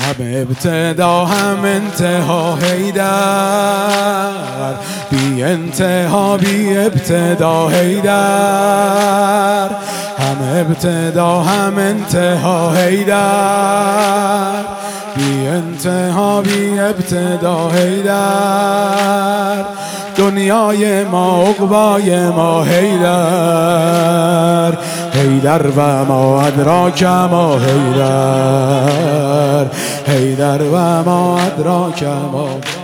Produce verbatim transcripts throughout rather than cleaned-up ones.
هم ابتدا هم انتها حیدر، بی انتها بی ابتدا حیدر، هم ابتدا هم انتها حیدر، بی انتها بی ابتدا حیدر، دنیای ما عقبای ما حیدر، حیدر و ما ادراک ما حیدر، حیدر و ما ادراک ما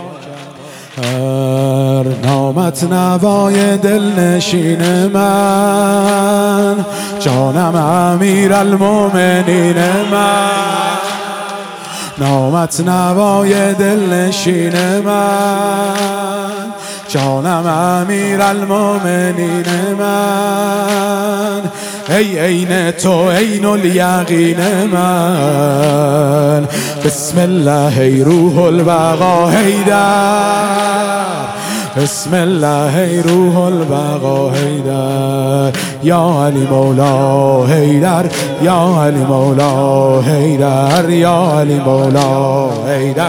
هر نامت نوای دلنشین من، جانم امیر المومنین من، نامت نوای دلنشین من، جانم امیر المومنین من، ای عین تو عین الیقین من، بسم الله ای روح البقا حیدر، بسم الله ای روح البقا حیدر، یا علی مولا حیدر، یا علی مولا حیدر، یا علی مولا حیدر،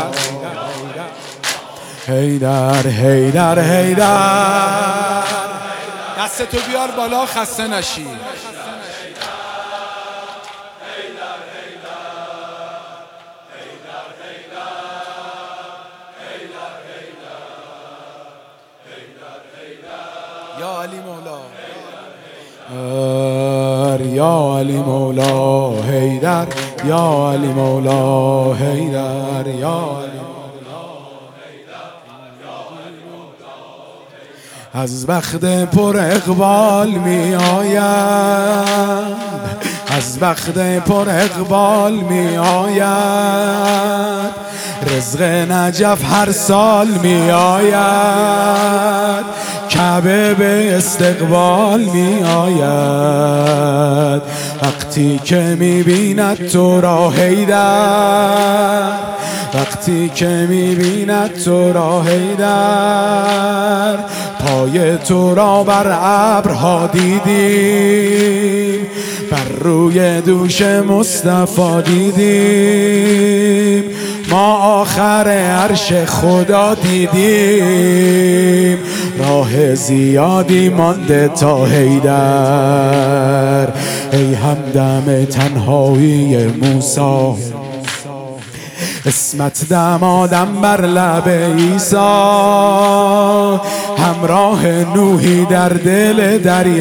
حیدر حیدر حیدر. دستتو بیار بالا خسته نشی. یا علی مولا، یا علی مولا حیدر، یا علی مولا حیدر، یا علی از بخت پر اقبال می آید، از بخت پر اقبال می آید، رزق نجف هر سال می آید، کعبه به استقبال می آید، وقتی که می بیند تو را حیدر، وقتی که می بیند تو را حیدر، پای تو را بر ابرها دیدیم، بر روی دوش مصطفی دیدیم، ما آخر عرش خدا دیدیم، راه زیادی مانده تا حیدر، ای همدم تنهایی موسی، اسمت دمادم بر لب عیسی، همراه نوحی در دل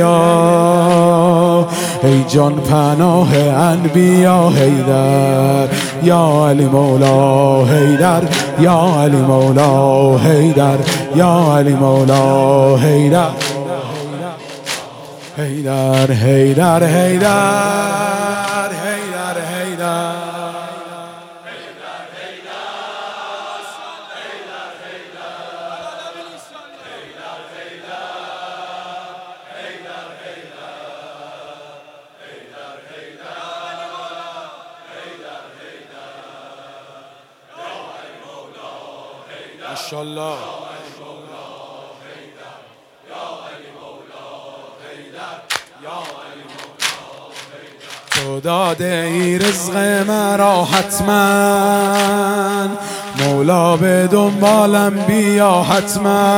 دریا، ای جان پناه انبیا حیدر، یا علی مولا حیدر، یا علی مولا حیدر، یا علی مولا حیدر، حیدر حیدر حیدر. ماشاءالله تو داده ای رزق مرا حتما، مولا به دنبالم بیا حتما،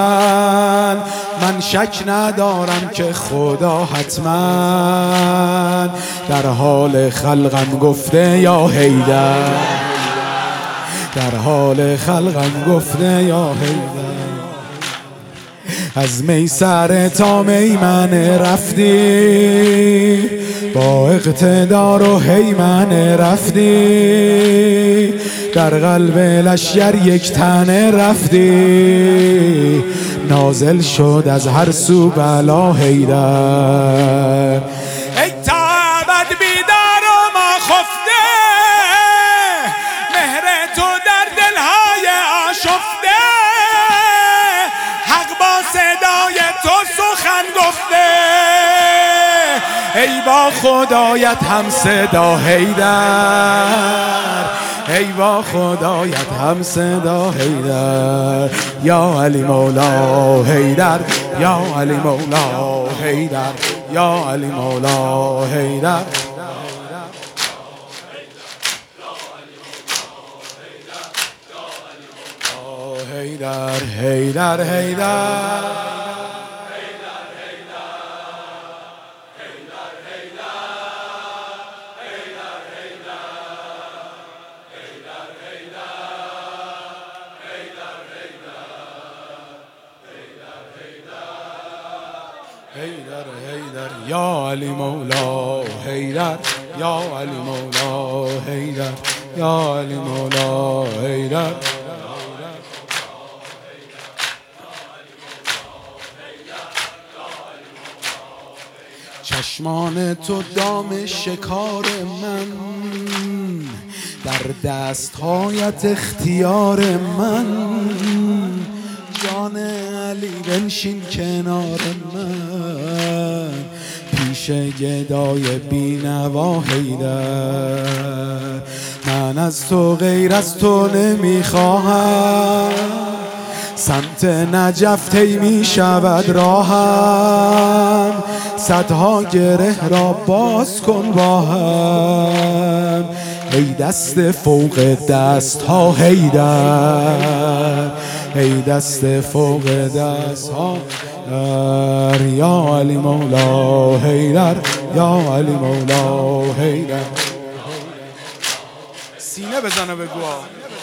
من شک ندارم که خدا حتما در حال خلقم گفته یا حیدر، در حال خلقم گفته یا حیدر، از میسر تا میمن رفتی، با اقتدار و هیمن رفتی، در قلب لشگر یک تنه رفتی، نازل شد از هر سو بلا حیدر، ای تا ابد بیدار و ما خفته، مهر تو در دلهای آشفته، حق با صدای تو سخن گفته، ای با خدایت هم صدا حیدر، ای با خدایت هم صدا حیدر، یا علی مولا حیدر، یا علی مولا حیدر، یا علی مولا حیدر. حیدر حیدر حیدر حیدر حیدر یا علی مولا حیدر یا علی مولا حیدر یا علی مولا حیدر چشمان تو دام شکار من، در دستهایت اختیار من. جان علی بنشین کنار من، پیش گدای بینوا حیدر. من از تو غیر از تو نمیخواهم، سمت نجف طی می شود راهم. صدها گره را باز کن با هم، ای دست فوق دست ها حیدر، ای دست فوق دست ها یا علی مولا حیدر یا علی مولا حیدر. سینه بزنه بگو